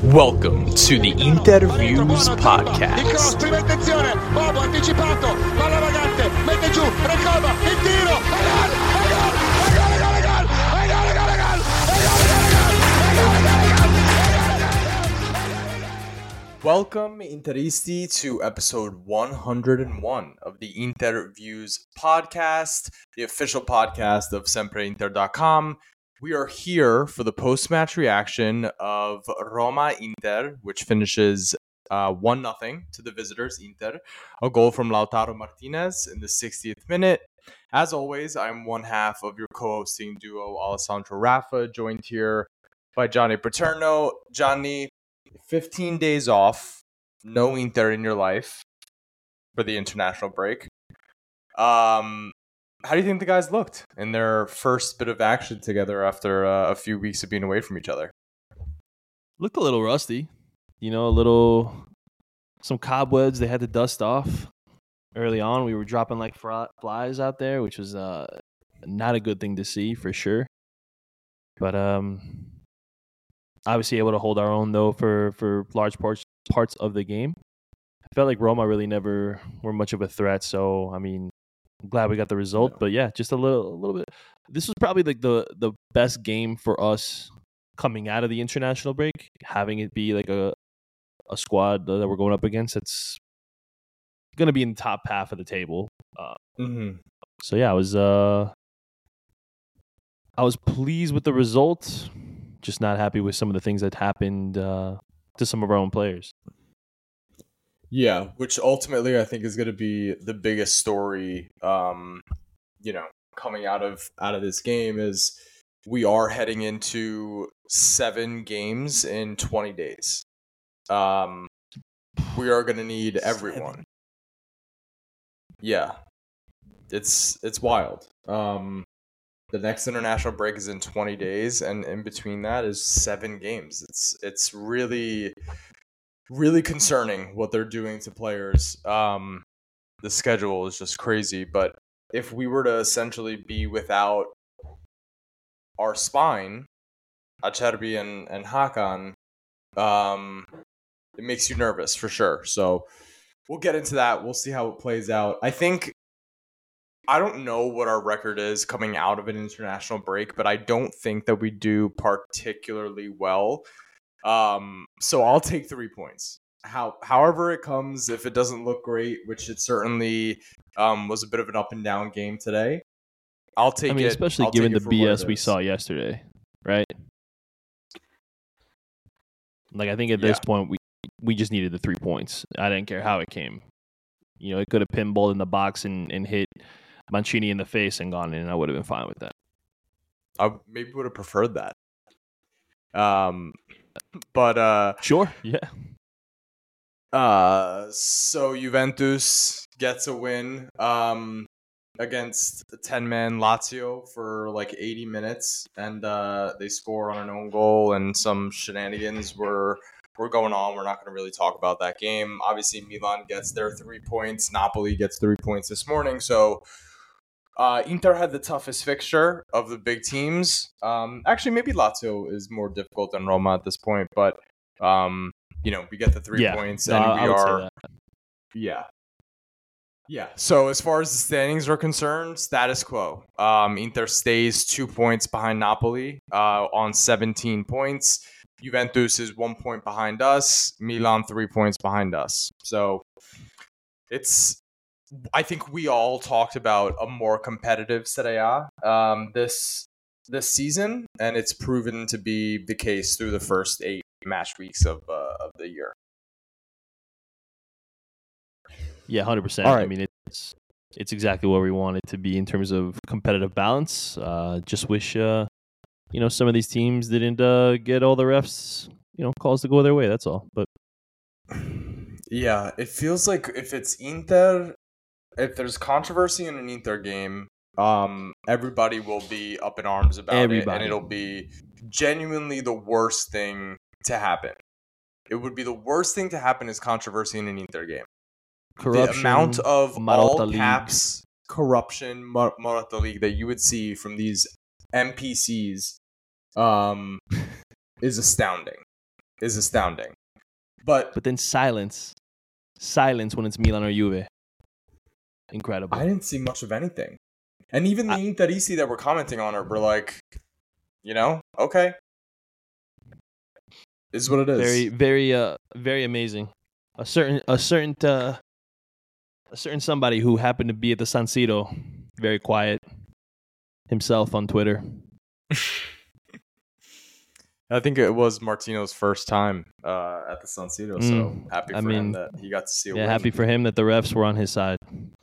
Welcome to the Interviews Podcast. Prima attenzione, Bobo anticipato, palla vagante, mette giù, Recoba, il tiro, Welcome, Interisti, to episode 101 of the Interviews Podcast, the official podcast of SempreInter.com. We are here for the post-match reaction of Roma-Inter, which finishes 1-0 to the visitors, Inter. A goal from Lautaro Martinez in the 60th minute. As always, I'm one half of your co-hosting duo, Alessandro Raffa, joined here by Johnny Paterno. Johnny, 15 days off, no Inter in your life for the international break. How do you think the guys looked in their first bit of action together after a few weeks of being away from each other? Looked a little rusty, some cobwebs they had to dust off early on. We were dropping like flies out there, which was not a good thing to see for sure. But obviously able to hold our own though for large parts of the game. I felt like Roma really never were much of a threat, so I mean, I'm glad we got the result. But yeah, just a little bit. This was probably like the best game for us coming out of the international break, having it be like a squad that we're going up against. It's going to be in the top half of the table. So yeah, I was pleased with the result. Just not happy with some of the things that happened to some of our own players. Yeah, which ultimately I think is going to be the biggest story, coming out of this game is we are heading into 7 games in 20 days. We are going to need everyone. 7. Yeah, it's wild. The next international break is in 20 days, and in between that is 7 games. It's really, really concerning what they're doing to players. The schedule is just crazy, but if we were to essentially be without our spine, Acerbi and Hakan, it makes you nervous for sure. So we'll get into that. We'll see how it plays out. I don't know what our record is coming out of an international break, but I don't think that we do particularly well. So I'll take 3 points. However it comes, if it doesn't look great, which it certainly was a bit of an up and down game today, I'll take it. I mean, especially given the BS we saw yesterday, right? Like, I think at this point, we just needed the 3 points. I didn't care how it came. It could have pinballed in the box and hit Mancini in the face and gone in, and I would have been fine with that. I maybe would have preferred that. But sure, yeah. So Juventus gets a win against the 10-man Lazio for like 80 minutes, and they score on an own goal, and some shenanigans were going on. We're not going to really talk about that game. Obviously, Milan gets their 3 points. Napoli gets 3 points this morning. So Inter had the toughest fixture of the big teams. Actually, maybe Lazio is more difficult than Roma at this point, but we get the 3 points, and we are. Yeah. So as far as the standings are concerned, status quo. Inter stays 2 points behind Napoli on 17 points. Juventus is 1 point behind us. Milan 3 points behind us. So I think we all talked about a more competitive Serie A this season, and it's proven to be the case through the first 8 match weeks of the year. Yeah, 100%. All right. I mean, it's exactly where we want it to be in terms of competitive balance. Just wish some of these teams didn't get all the refs calls to go their way. That's all. But yeah, it feels like if it's Inter, if there's controversy in an Inter game, everybody will be up in arms about it, and it'll be genuinely the worst thing to happen. It would be the worst thing to happen is controversy in an Inter game. Corruption, the amount of Marotta all League. caps corruption, Marotta League that you would see from these NPCs is astounding. is astounding. But then silence when it's Milan or Juve. Incredible. I didn't see much of anything. And even the Interisi that we're commenting on were like, okay. Is what it is. Very, very, very amazing. A certain somebody who happened to be at the San Siro, very quiet himself on Twitter. I think it was Martino's first time at the San Siro, so happy for him that he got to see a win. Happy for him that the refs were on his side.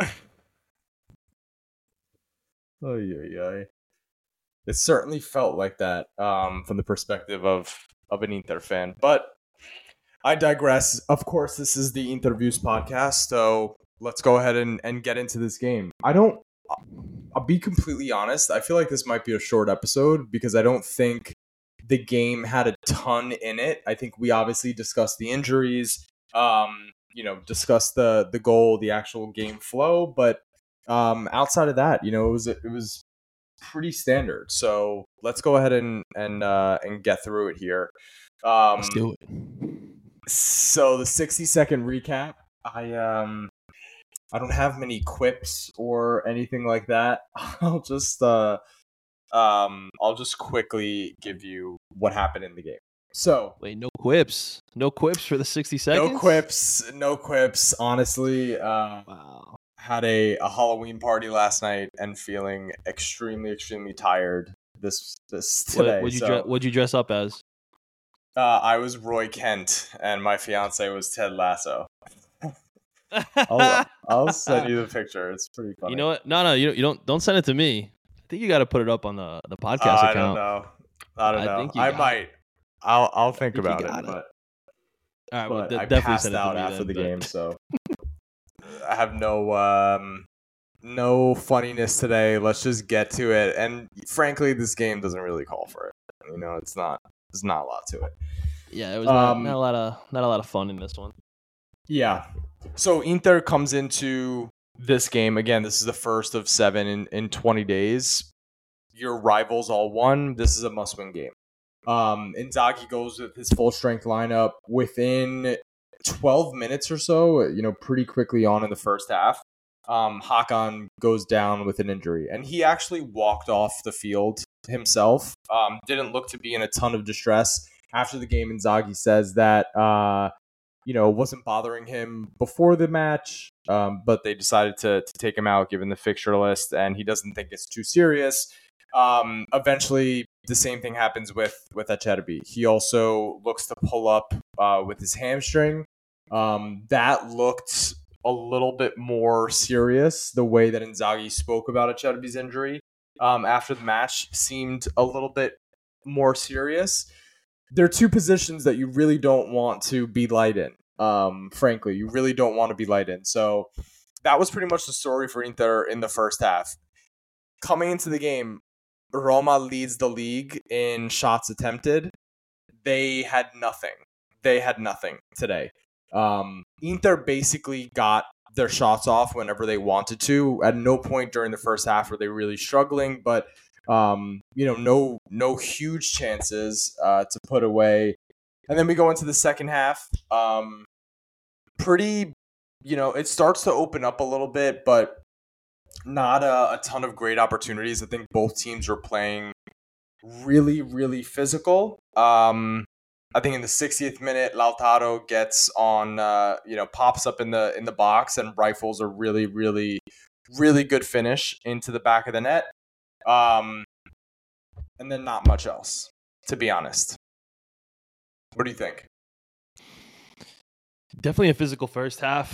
It certainly felt like that from the perspective of an Inter fan. But I digress. Of course, this is the Interviews podcast, so let's go ahead and get into this game. I'll be completely honest. I feel like this might be a short episode because I don't think the game had a ton in it. I think we obviously discussed the injuries, discussed the goal, the actual game flow, but outside of that, it was pretty standard. So let's go ahead and get through it here. Let's do it. So the 60-second recap. I don't have many quips or anything like that. I'll just quickly give you what happened in the game. So wait, no quips for the 60 seconds. No quips. Honestly, wow. Had a Halloween party last night and feeling extremely, extremely tired this today. What'd you dress up as? I was Roy Kent, and my fiance was Ted Lasso. I'll send you the picture. It's pretty funny. You know what? No, you don't send it to me. I think you got to put it up on the podcast account. I don't know. I might. I'll think about it. But all right, well, I definitely passed send it to out me after the then, game, so I have no funniness today. Let's just get to it. And frankly, this game doesn't really call for it. It's not. There's not a lot to it. Yeah, it was not a lot of fun in this one. Yeah. So Inter comes into this game again. This is the first of 7 in 20 days. Your rivals all won. This is a must-win game. Inzaghi goes with his full-strength lineup within 12 minutes or so. Pretty quickly on in the first half. Hakan goes down with an injury, and he actually walked off the field himself. Didn't look to be in a ton of distress. After the game, Inzaghi says that wasn't bothering him before the match, but they decided to take him out given the fixture list, and he doesn't think it's too serious. Eventually, the same thing happens with Acerbi. He also looks to pull up with his hamstring. That looked a little bit more serious. The way that Inzaghi spoke about Acerbi's injury after the match seemed a little bit more serious. There are two positions that you really don't want to be light in. Frankly, you really don't want to be light in. So that was pretty much the story for Inter in the first half. Coming into the game, Roma leads the league in shots attempted. They had nothing. Today. Inter basically got their shots off whenever they wanted to. At no point during the first half were they really struggling, but no huge chances to put away. And then we go into the second half. It starts to open up a little bit, but not a ton of great opportunities. I think both teams were playing really, really physical. I think in the 60th minute, Lautaro gets on, pops up in the box and rifles a really, really, really good finish into the back of the net. And then not much else, to be honest. What do you think? Definitely a physical first half.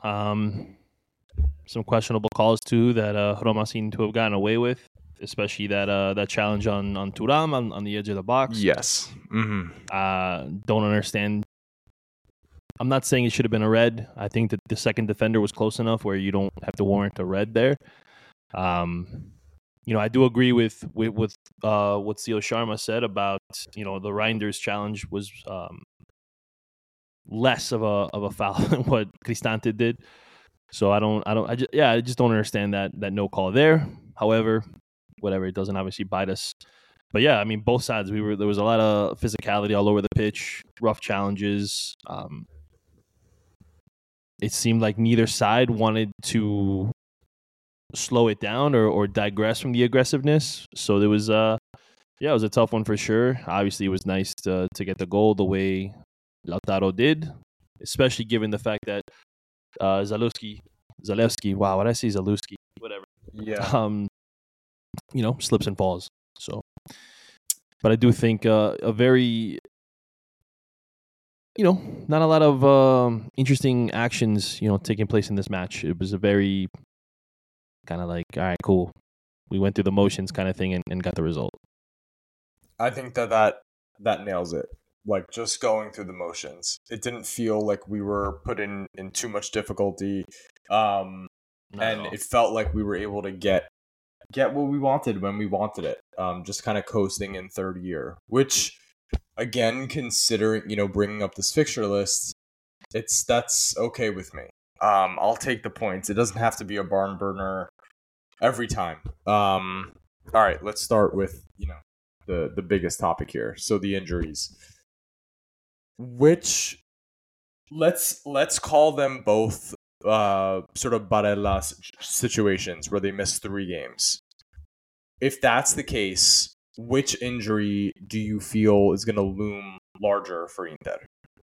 Some questionable calls too that Roma seemed to have gotten away with, especially that challenge on Thuram on the edge of the box. Yes. Mm-hmm. Don't understand. I'm not saying it should have been a red. I think that the second defender was close enough where you don't have to warrant a red there. I do agree with what Sio Sharma said about the Reinders challenge was less of a foul than what Cristante did. So I just don't understand that no call there. However, whatever, it doesn't obviously bite us But yeah, I mean, both sides. There was a lot of physicality all over the pitch, rough challenges. It seemed like neither side wanted to slow it down or digress from the aggressiveness. So there was it was a tough one for sure. Obviously, it was nice to get the goal the way Lautaro did, especially given the fact that Zalewski, wow, what did I say, Zalewski? Whatever. Yeah. Slips and falls. So, but I do think a very, not a lot of interesting actions, taking place in this match. It was a very kind of like, all right, cool. We went through the motions kind of thing and got the result. I think that nails it. Like, just going through the motions. It didn't feel like we were put in too much difficulty. And it felt like we were able to get what we wanted when we wanted it. Just kind of coasting in third year, which, again, considering, bringing up this fixture list, that's okay with me. I'll take the points. It doesn't have to be a barn burner every time. All right, let's start with, the biggest topic here. So the injuries, which let's call them both sort of Barella situations where they missed 3 games. If that's the case, which injury do you feel is going to loom larger for Inter?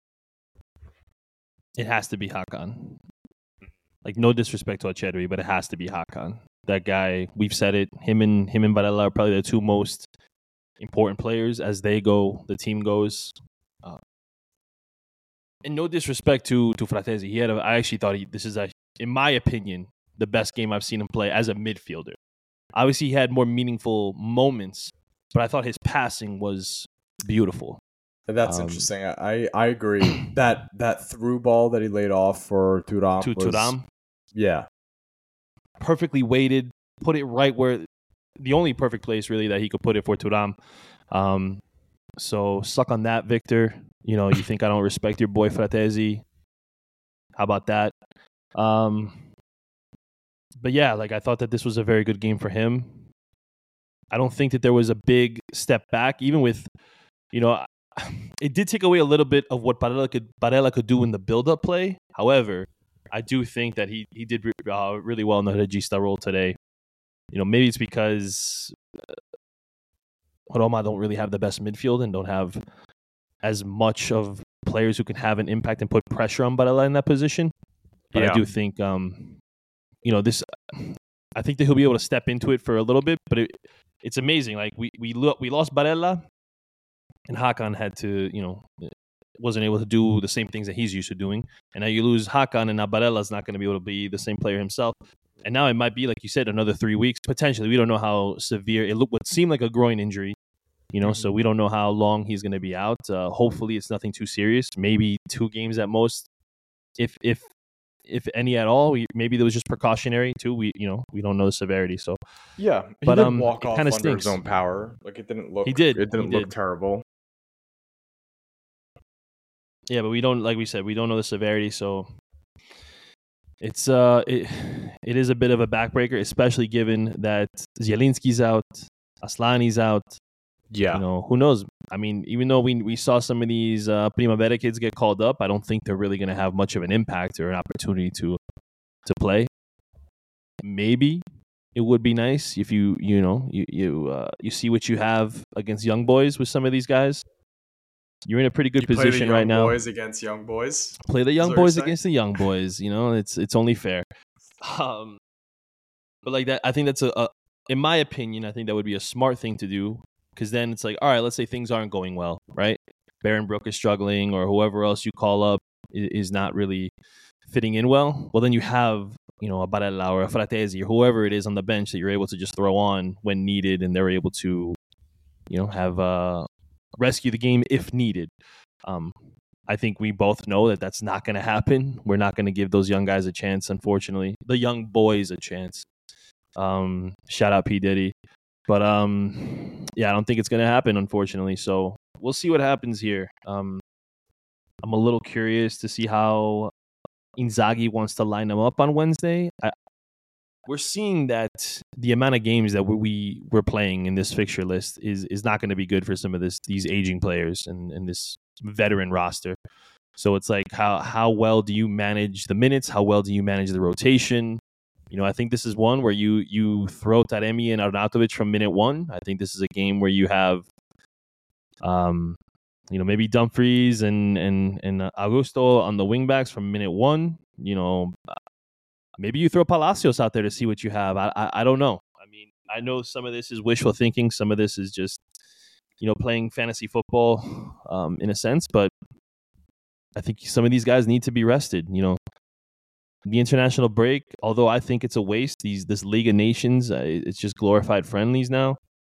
It has to be Hakan. Like, no disrespect to Acerbi, but it has to be Hakan. That guy, we've said it, him and Barella are probably the 2 most important players as they go, the team goes. And no disrespect to Fratesi. I actually thought this is, in my opinion, the best game I've seen him play as a midfielder. Obviously, he had more meaningful moments, but I thought his passing was beautiful. That's interesting. I agree. that through ball that he laid off for Thuram Thuram. Yeah. Perfectly weighted, put it right where the only perfect place really that he could put it for Thuram. So suck on that, Victor. You think I don't respect your boy Fratesi? How about that? But yeah, like, I thought that this was a very good game for him. I don't think that there was a big step back, even with, it did take away a little bit of what Barella could do in the build-up play. However, I do think that he did really well in the regista role today. Maybe it's because Roma don't really have the best midfield and don't have as much of players who can have an impact and put pressure on Barella in that position. But I do think, this. I think that he'll be able to step into it for a little bit. But it's amazing. Like, we lost Barella, and Hakan had to, wasn't able to do the same things that he's used to doing. And now you lose Hakan, and now Barella's not going to be able to be the same player himself. And now it might be, like you said, another 3 weeks potentially. We don't know how severe it looked. What seemed like a groin injury. So we don't know how long he's going to be out. Hopefully, it's nothing too serious. Maybe 2 games at most, if any at all. Maybe there was just precautionary too. We don't know the severity. So yeah, he didn't walk off under his own power. Like, it didn't look. He did. It didn't look terrible. Yeah, but we don't. Like we said, we don't know the severity. So it's it is a bit of a backbreaker, especially given that Zielinski's out, Aslani's out. Yeah. Who knows? I mean, even though we saw some of these Primavera kids get called up, I don't think they're really going to have much of an impact or an opportunity to play. Maybe it would be nice if you see what you have against young boys with some of these guys. You're in a pretty good position right now. Boys against young boys. Play the young boys against the young boys. It's only fair. But like that, I think that's in my opinion, I think that would be a smart thing to do. Because then it's like, all right, let's say things aren't going well, right? Baron Brook is struggling, or whoever else you call up is not really fitting in well. Well, then you have, a Barella or a Fratesi or whoever it is on the bench that you're able to just throw on when needed, and they're able to, have rescue the game if needed. I think we both know that that's not going to happen. We're not going to give those young guys a chance, unfortunately. The young boys a chance. Shout out P. Diddy. But, yeah, I don't think it's going to happen, unfortunately. So we'll see what happens here. I'm a little curious to see how Inzaghi wants to line them up on Wednesday. we're seeing that the amount of games that we're playing in this fixture list is not going to be good for some of these aging players and this veteran roster. So it's like how well do you manage the minutes? How well do you manage the rotation? I think this is one where you throw Taremi and Arnautovic from minute one. I think this is a game where you have, maybe Dumfries and Augusto on the wingbacks from minute one. Maybe you throw Palacios out there to see what you have. I don't know. I mean, I know some of this is wishful thinking. Some of this is just, playing fantasy football in a sense. But I think some of these guys need to be rested. The international break, although I think it's a waste, this League of Nations, it's just glorified friendlies now.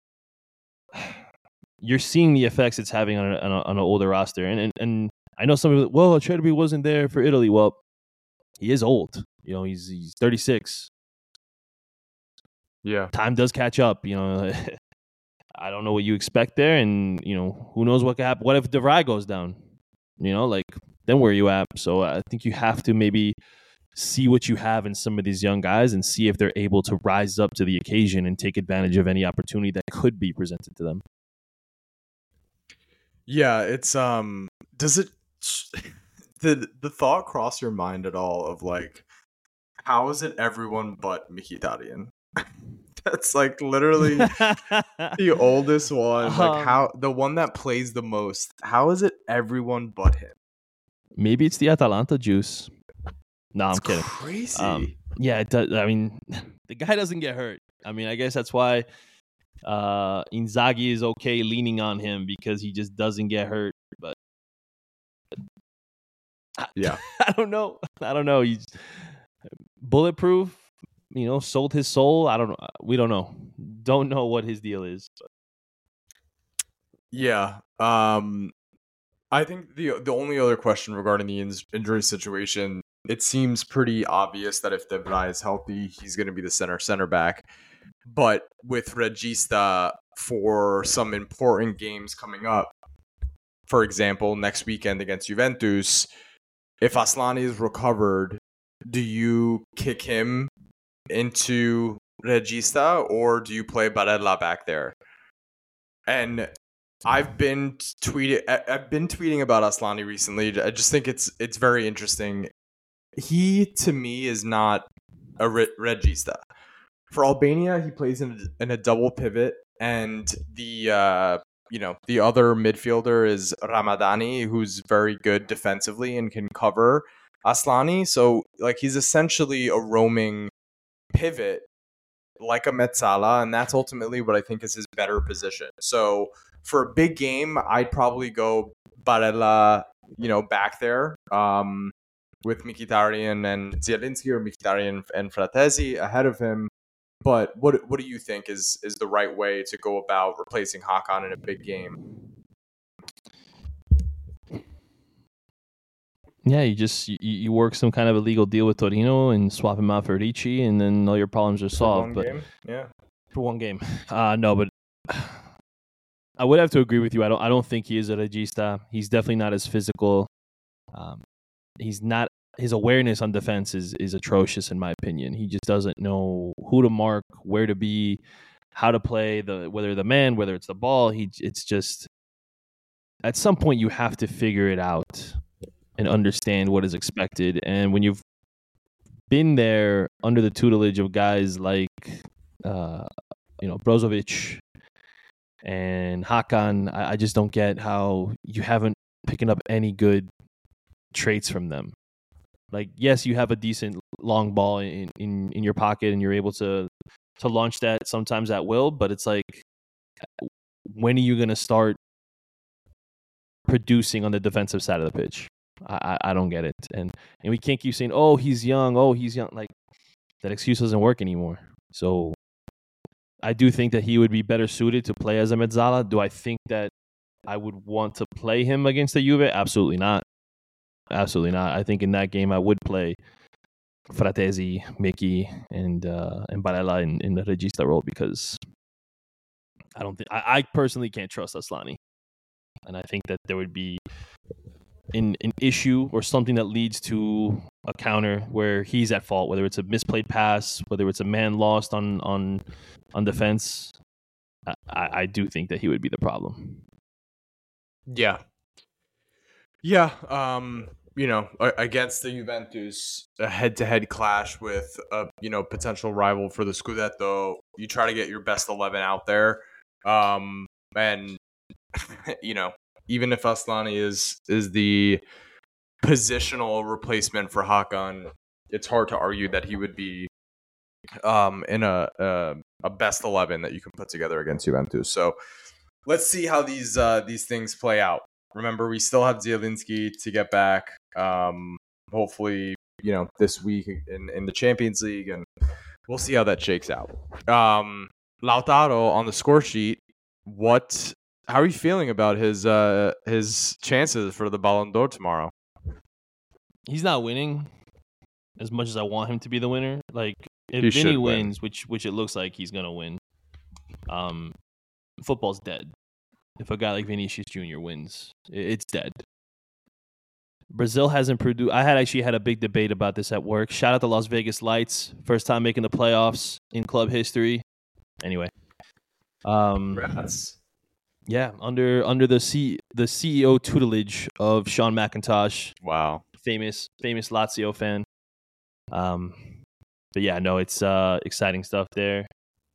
You're seeing the effects it's having on an older roster. And I know some people, Cherby wasn't there for Italy. Well, he is old. He's 36. Yeah. Time does catch up. I don't know what you expect there. And, who knows what could happen. What if De Vrij goes down? Then where are you at? So I think you have to maybe see what you have in some of these young guys and see if they're able to rise up to the occasion and take advantage of any opportunity that could be presented to them. Yeah, it's does it the thought cross your mind at all of how is it everyone but Mkhitaryan? That's literally the oldest one. How the one that plays the most. How is it everyone but him? Maybe it's the Atalanta juice. No, I'm kidding. Crazy. Yeah, it does. I mean, the guy doesn't get hurt. I mean, I guess that's why Inzaghi is okay leaning on him because he just doesn't get hurt. But yeah, I don't know. He's bulletproof. Sold his soul. I don't know. We don't know. Don't know what his deal is. But. Yeah. I think the only other question regarding the injury situation, it seems pretty obvious that if De Vrij is healthy, he's going to be the center back. But with Regista for some important games coming up, for example, next weekend against Juventus, if Aslani is recovered, do you kick him into Regista or do you play Barella back there? And I've been tweeting about Aslani recently. I just think it's very interesting. He to me is not a Regista. For Albania, he plays in a double pivot, and the other midfielder is Ramadani, who's very good defensively and can cover Aslani. So he's essentially a roaming pivot, like a Mezzala, and that's ultimately what I think is his better position. So for a big game, I'd probably go Barella, back there, with Mkhitaryan and Zielinski, or Mkhitaryan and Fratesi ahead of him. But what do you think is the right way to go about replacing Hakan in a big game? Yeah, you work some kind of illegal deal with Torino and swap him out for Ricci, and then all your problems are solved. For one game, no, but I would have to agree with you. I don't think he is a regista. He's definitely not as physical. He's not. His awareness on defense is atrocious in my opinion. He just doesn't know who to mark, where to be, how to play, whether the man, whether it's the ball. It's just at some point you have to figure it out and understand what is expected. And when you've been there under the tutelage of guys like Brozovic and Hakan, I just don't get how you haven't picking up any good traits from them. Yes, you have a decent long ball in your pocket and you're able to launch that sometimes at will, but it's when are you going to start producing on the defensive side of the pitch? I don't get it. And we can't keep saying, oh, he's young. That excuse doesn't work anymore. So I do think that he would be better suited to play as a Mezzala. Do I think that I would want to play him against the Juve? Absolutely not. Absolutely not. I think in that game I would play Fratesi, Mickey, and Barella in the regista role because I don't think I personally can't trust Aslani, and I think that there would be an issue or something that leads to a counter where he's at fault, whether it's a misplayed pass, whether it's a man lost on defense. I do think that he would be the problem. Yeah. Yeah. Against the Juventus, a head-to-head clash with a potential rival for the Scudetto, you try to get your best 11 out there, and even if Asllani is the positional replacement for Hakan, it's hard to argue that he would be in a best 11 that you can put together against Juventus. So let's see how these things play out. Remember, we still have Zielinski to get back. Hopefully, this week in the Champions League, and we'll see how that shakes out. Lautaro on the score sheet. How are you feeling about his chances for the Ballon d'Or tomorrow? He's not winning as much as I want him to be the winner. Like, if Vinny wins, which it looks like he's gonna win, football's dead. If a guy like Vinicius Jr. wins, it's dead. Brazil hasn't produced. I had a big debate about this at work. Shout out to Las Vegas Lights, first time making the playoffs in club history. Anyway, Congrats. Yeah, under the CEO tutelage of Sean McIntosh. Wow, famous Lazio fan. But yeah, no, it's exciting stuff there.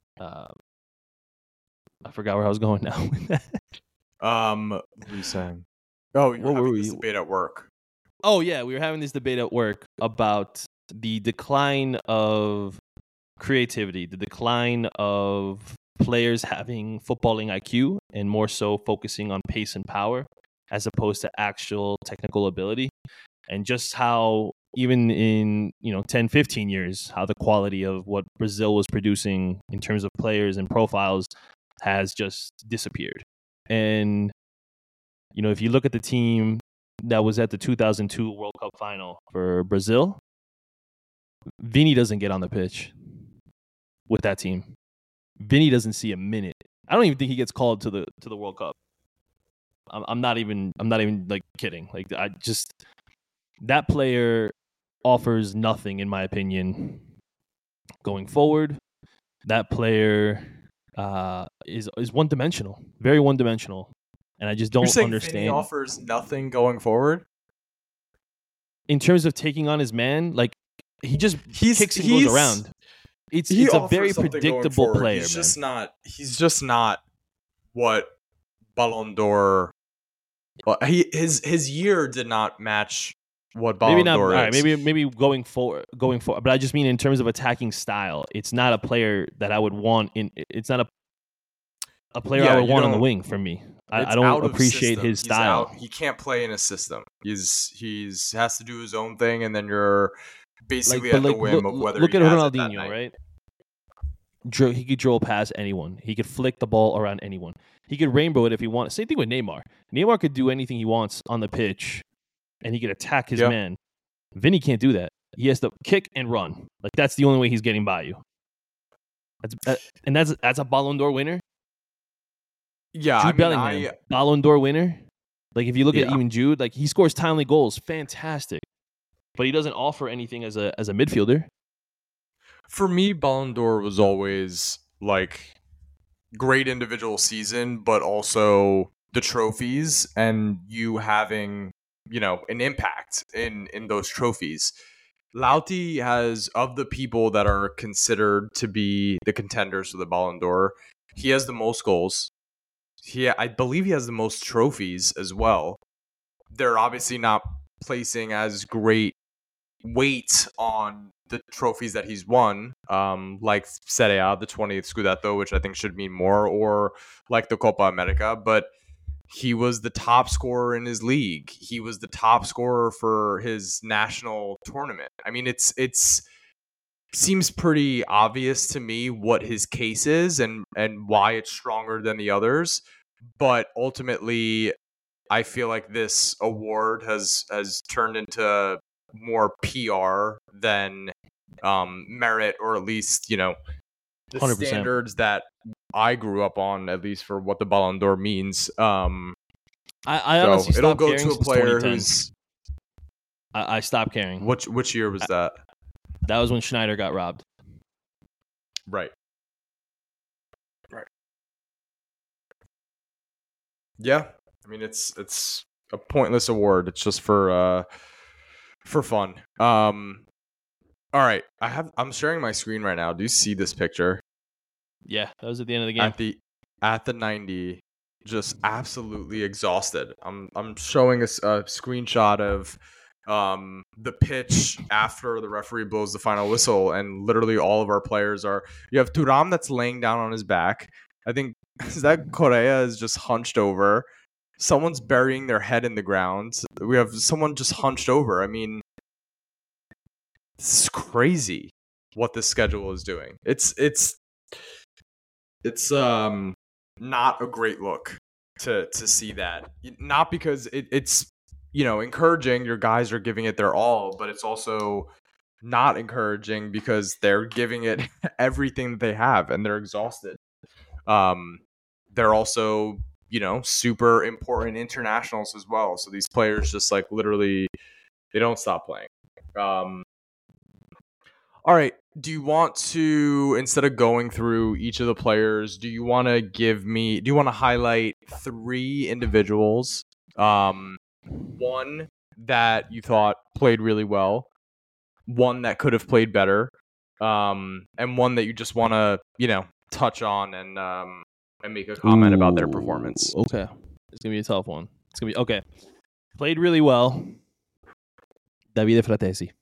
I forgot where I was going now. What were you saying? Oh, you were having this debate at work. Oh yeah, we were having this debate at work about the decline of creativity, the decline of players having footballing IQ, and more so focusing on pace and power as opposed to actual technical ability, and just how even in 10, 15 years, how the quality of what Brazil was producing in terms of players and profiles has just disappeared. And if you look at the team that was at the 2002 World Cup final for Brazil, Vini doesn't get on the pitch with that team. Vini doesn't see a minute. I don't even think he gets called to the World Cup. I'm not even like kidding. Like, that player offers nothing, in my opinion, going forward. That player is one dimensional, very one dimensional, and I just don't understand. Vinny offers nothing going forward in terms of taking on his man. Like, he kicks and goes around. It's a very predictable player. He's just not what Ballon d'Or. Well, his year did not match what Ballon d'Or is. Maybe going forward. But I just mean in terms of attacking style, it's not a player that I would want in. It's not a player I would want on the wing for me. I don't appreciate his style. He can't play in a system. He's has to do his own thing, and then you're basically at the whim of whether. Look at Ronaldinho, right? He could drill past anyone. He could flick the ball around anyone. He could rainbow it if he wants. Same thing with Neymar. Neymar could do anything he wants on the pitch, and he could attack his man. Vinny can't do that. He has to kick and run. Like, that's the only way he's getting by you. That's a Ballon d'Or winner. Yeah, Jude Bellingham, Ballon d'Or winner. Like, if you look at even Jude, like, he scores timely goals, fantastic, but he doesn't offer anything as a midfielder. For me, Ballon d'Or was always like great individual season, but also the trophies and you having, an impact in those trophies. Lauti has, of the people that are considered to be the contenders for the Ballon d'Or, he has the most goals. I believe he has the most trophies as well. They're obviously not placing as great weight on the trophies that he's won, like Serie A, the 20th Scudetto, which I think should mean more, or like the Copa America, but he was the top scorer in his league. He was the top scorer for his national tournament. I mean, it's seems pretty obvious to me what his case is and why it's stronger than the others, but ultimately I feel like this award has turned into more PR than merit, or at least the 100%. Standards that I grew up on, at least for what the Ballon d'Or means. I honestly it'll stopped go caring to a since player 2010. who's I stopped caring. Which year was that? That was when Schneider got robbed. Right. Yeah, I mean it's a pointless award. It's just for fun. All right, I'm sharing my screen right now. Do you see this picture? Yeah, that was at the end of the game. At the 90, just absolutely exhausted. I'm showing a screenshot of the pitch after the referee blows the final whistle, and literally all of our players are. You have Thuram that's laying down on his back. I think that Correa is just hunched over. Someone's burying their head in the ground. We have someone just hunched over. I mean, this is crazy what this schedule is doing. It's not a great look to see that. Not because it's encouraging, your guys are giving it their all, but it's also not encouraging because they're giving it everything that they have and they're exhausted. They're also, super important internationals as well. So these players just like literally they don't stop playing. All right. Do you want to, instead of going through each of the players, do you want to highlight 3 individuals? One that you thought played really well, one that could have played better, and one that you just want to, touch on and make a comment about their performance. Okay. It's going to be a tough one. It's going to be, okay. Played really well. Davide Fratesi.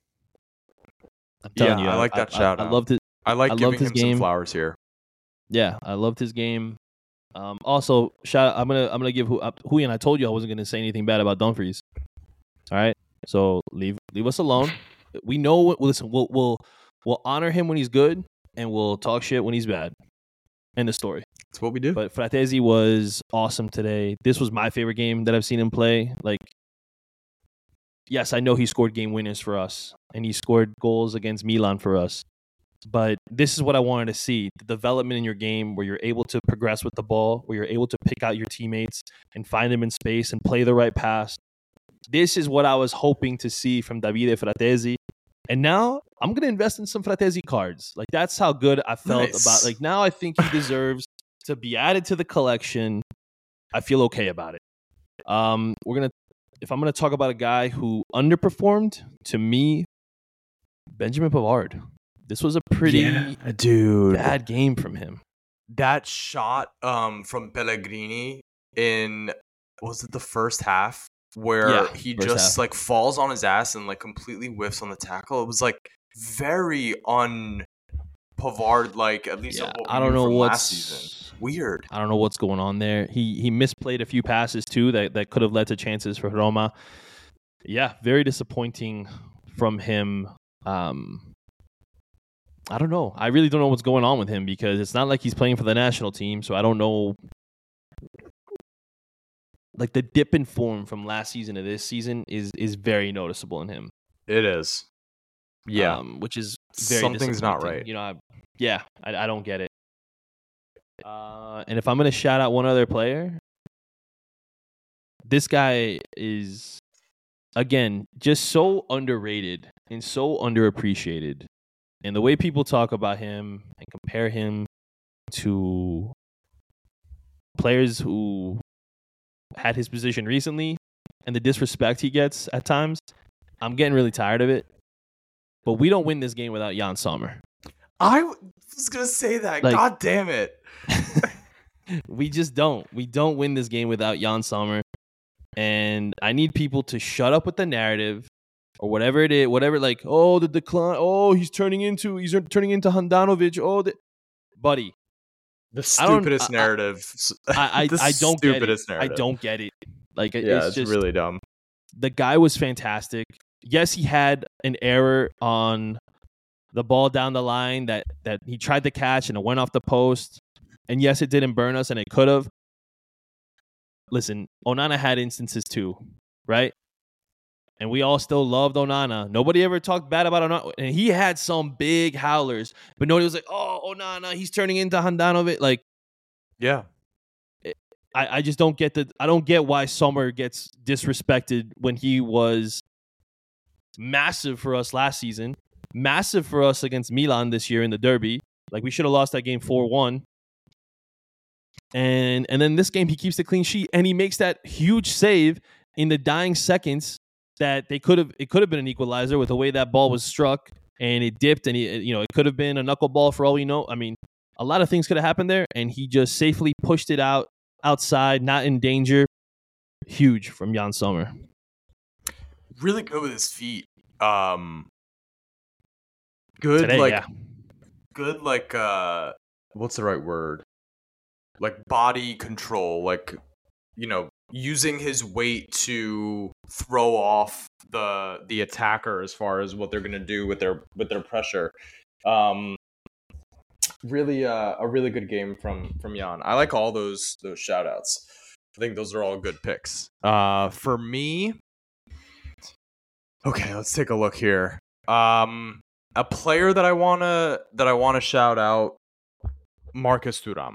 I'm telling you, I like that shout out. I like giving him some flowers here. Yeah, I loved his game. Also, shout out, I'm gonna give Julian. I told you I wasn't gonna say anything bad about Dumfries. All right, so leave us alone. We know. Listen, we'll honor him when he's good, and we'll talk shit when he's bad. End of story. That's what we do. But Fratesi was awesome today. This was my favorite game that I've seen him play. Like, yes, I know he scored game winners for us, and he scored goals against Milan for us. But this is what I wanted to see, the development in your game where you're able to progress with the ball, where you're able to pick out your teammates and find them in space and play the right pass. This is what I was hoping to see from Davide Fratesi. And now I'm going to invest in some Fratesi cards. Like, that's how good I felt about, like, now I think he deserves to be added to the collection. I feel okay about it. If I'm going to talk about a guy who underperformed, to me, Benjamin Pavard. This was a pretty bad game from him. That shot from Pellegrini in, was it the first half? Where he just like falls on his ass and like completely whiffs on the tackle. It was like very un-Pavard, like, at least I don't know what's last season. Weird. I don't know what's going on there. He misplayed a few passes too that could have led to chances for Roma. Yeah, very disappointing from him. I don't know. I really don't know what's going on with him because it's not like he's playing for the national team, so I don't know. Like, the dip in form from last season to this season is very noticeable in him. It is. Yeah. Which is very something's not right. I don't get it. And if I'm going to shout out one other player, this guy is, again, just so underrated and so underappreciated. And the way people talk about him and compare him to players who had his position recently and the disrespect he gets at times, I'm getting really tired of it. But we don't win this game without Jan Sommer. I was going to say that. Like, God damn it. We just don't. We don't win this game without Jan Sommer. And I need people to shut up with the narrative or whatever it is. Whatever, like, the decline. He's turning into Handanovic. Buddy. The stupidest narrative. I don't get it. Narrative. I don't get it. Like, it's just really dumb. The guy was fantastic. Yes, he had an error on the ball down the line that he tried to catch and it went off the post. And yes, it didn't burn us and it could have. Listen, Onana had instances too, right? And we all still loved Onana. Nobody ever talked bad about Onana. And he had some big howlers. But nobody was like, Onana, he's turning into Handanovic. Like, yeah. I just don't get I don't get why Sommer gets disrespected when he was massive for us last season, massive for us against Milan this year in the derby. Like, we should have lost that game 4-1. And then this game, he keeps the clean sheet, and he makes that huge save in the dying seconds that it could have been an equalizer with the way that ball was struck, and it dipped, and it could have been a knuckleball for all we know. I mean, a lot of things could have happened there, and he just safely pushed it outside, not in danger. Huge from Jan Sommer. Really good with his feet. Good Today, like yeah. good like what's the right word? Like body control, like, using his weight to throw off the attacker as far as what they're going to do with their pressure. Really a really good game from Jan. I like all those shout outs. I think those are all good picks. For me, okay, let's take a look here. A player that I want to shout out, Marcus Thuram.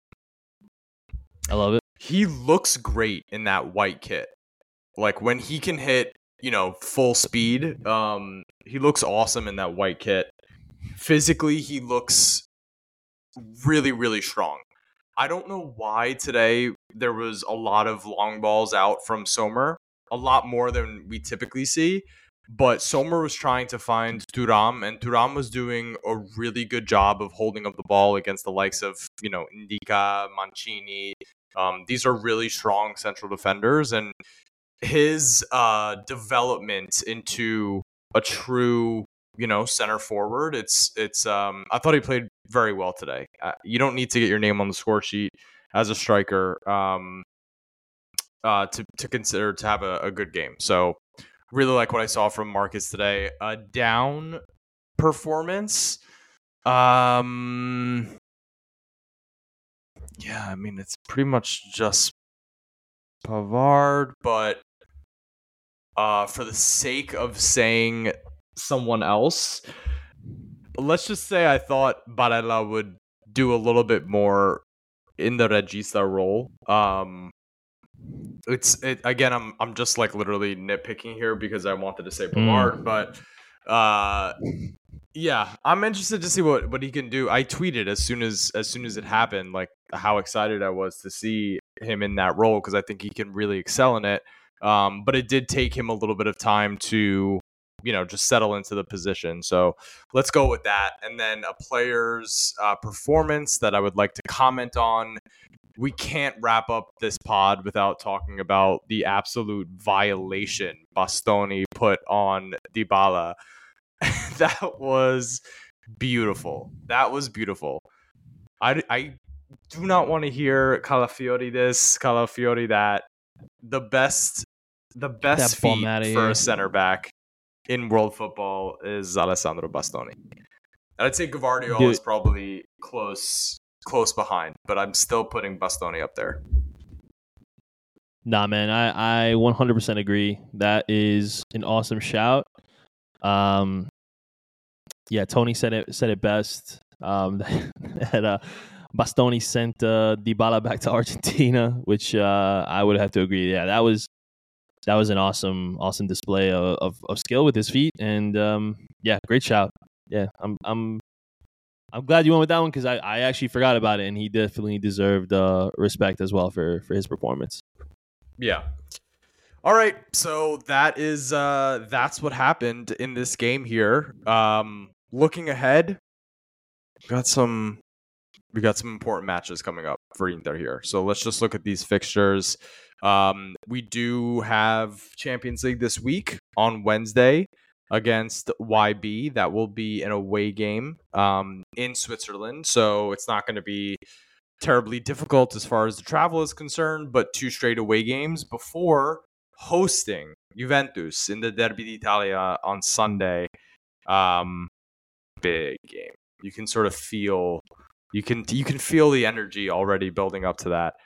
I love it. He looks great in that white kit. Like, when he can hit, full speed, he looks awesome in that white kit. Physically, he looks really, really strong. I don't know why today there was a lot of long balls out from Sommer, a lot more than we typically see. But Sommer was trying to find Thuram, and Thuram was doing a really good job of holding up the ball against the likes of, Indica, Mancini. These are really strong central defenders, and his development into a true, center forward. It's. I thought he played very well today. You don't need to get your name on the score sheet as a striker to consider to have a good game. So really like what I saw from Marcus today. A down performance. Yeah, I mean, it's pretty much just Pavard, but for the sake of saying someone else, let's just say I thought Barella would do a little bit more in the Regista role. Again, I'm just like literally nitpicking here because I wanted to say Pavard, but yeah, I'm interested to see what he can do. I tweeted as soon as it happened, like, how excited I was to see him in that role, because I think he can really excel in it. But it did take him a little bit of time to, just settle into the position. So let's go with that. And then a player's performance that I would like to comment on. We can't wrap up this pod without talking about the absolute violation Bastoni put on Dybala. That was beautiful. I do not want to hear Calafiori this, Calafiori that. The best feat for a center back in world football is Alessandro Bastoni. I'd say Gvardiol is probably close behind, but I'm still putting Bastoni up there. Nah, man, I 100% agree. That is an awesome shout. Yeah, Tony said it best. That Bastoni sent Dybala back to Argentina, which I would have to agree. Yeah, that was an awesome display of skill with his feet, and yeah, great shout. Yeah, I'm glad you went with that one, because I actually forgot about it, and he definitely deserved respect as well for his performance. Yeah. All right, so that's what happened in this game here. Looking ahead, we got some important matches coming up for Inter here. So let's just look at these fixtures. We do have Champions League this week on Wednesday against YB. That will be an away game in Switzerland, so it's not going to be terribly difficult as far as the travel is concerned, but 2 straight away games before hosting Juventus in the Derby d'Italia on Sunday. Big game. You can sort of feel you can feel the energy already building up to that.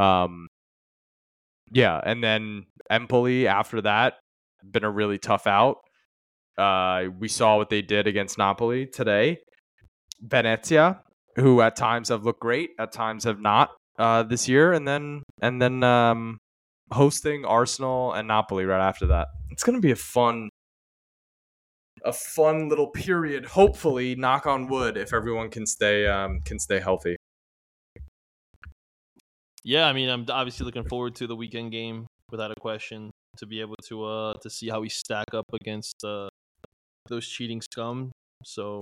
Yeah, and then Empoli after that, been a really tough out. We saw what they did against Napoli today. Venezia, who at times have looked great, at times have not this year, and then hosting Arsenal and Napoli right after that. It's going to be a fun a fun little period. Hopefully, knock on wood, if everyone can stay healthy. Yeah, I mean, I'm obviously looking forward to the weekend game without a question, to be able to see how we stack up against those cheating scum. So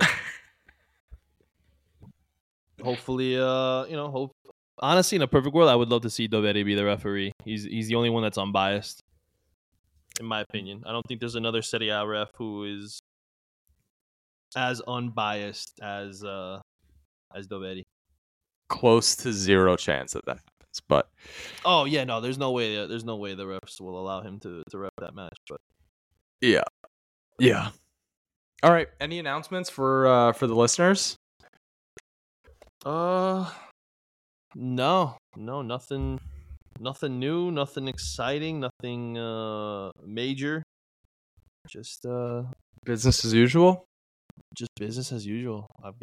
hopefully, honestly, in a perfect world, I would love to see Doveri be the referee. He's the only one that's unbiased, in my opinion. I don't think there's another Serie A ref who is as unbiased as Doveri. Close to zero chance that happens, but oh yeah, no, there's no way the refs will allow him to ref that match. But yeah. All right, any announcements for the listeners? No, nothing new, nothing exciting, nothing major. Just business as usual. Just business as usual. I've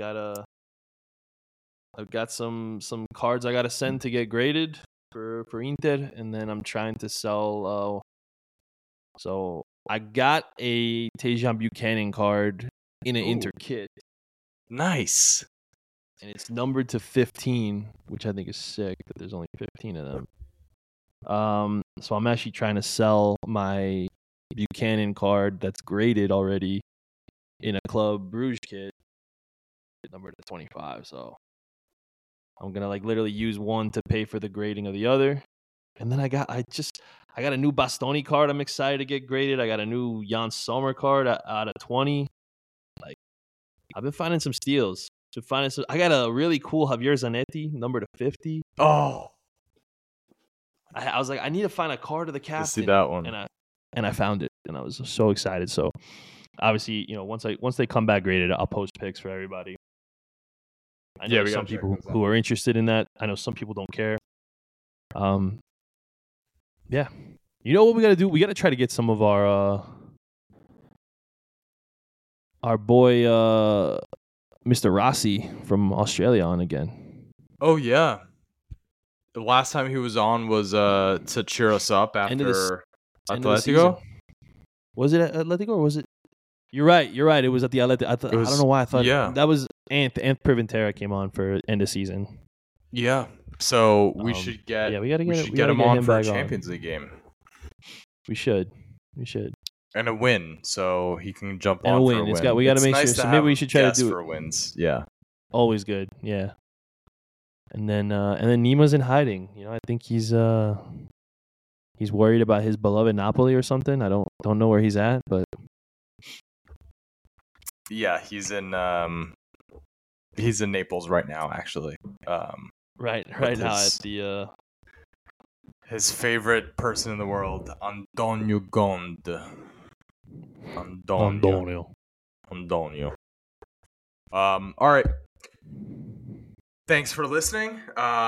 got some cards I gotta send to get graded for Inter, and then I'm trying to sell. So I got a Tejan Buchanan card in an Inter kit. Nice. And it's numbered to 15, which I think is sick that there's only 15 of them. So I'm actually trying to sell my Buchanan card that's graded already in a Club Bruges kit, numbered to 25. So I'm gonna literally use one to pay for the grading of the other. And then I got a new Bastoni card I'm excited to get graded. I got a new Jan Sommer card out of 20. I've been finding some steals. I got a really cool Javier Zanetti, number to 50. Oh, I was like, I need to find a card of the captain. See that one, and I found it, and I was so excited. So obviously, once they come back graded, I'll post pics for everybody. I know some people who are interested in that. I know some people don't care. Yeah. You know what we got to do? We got to try to get some of our boy Mr. Rossi from Australia on again. Oh yeah. The last time he was on was to cheer us up after Atletico. Was it Atletico or was it? You're right. It was at the Atletico. I don't know why I thought that was Ant Privintera came on for end of season. Yeah. So we should get him on for a Champions League game. We should. And a win, so he can jump on a win. For a win. We got to make sure. So maybe we should try to do it for wins. Yeah. Always good. Yeah. And then Nima's in hiding. I think he's worried about his beloved Napoli or something. I don't know where he's at, but yeah, he's in Naples right now, actually. Right now at the his favorite person in the world, Antonio Conte. Antonio. All right. Thanks for listening.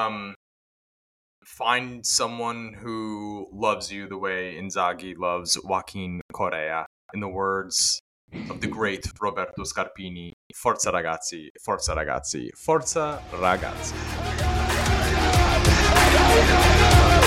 Find someone who loves you the way Inzaghi loves Joaquin Correa. In the words of the great Roberto Scarpini, Forza ragazzi, forza ragazzi, forza ragazzi.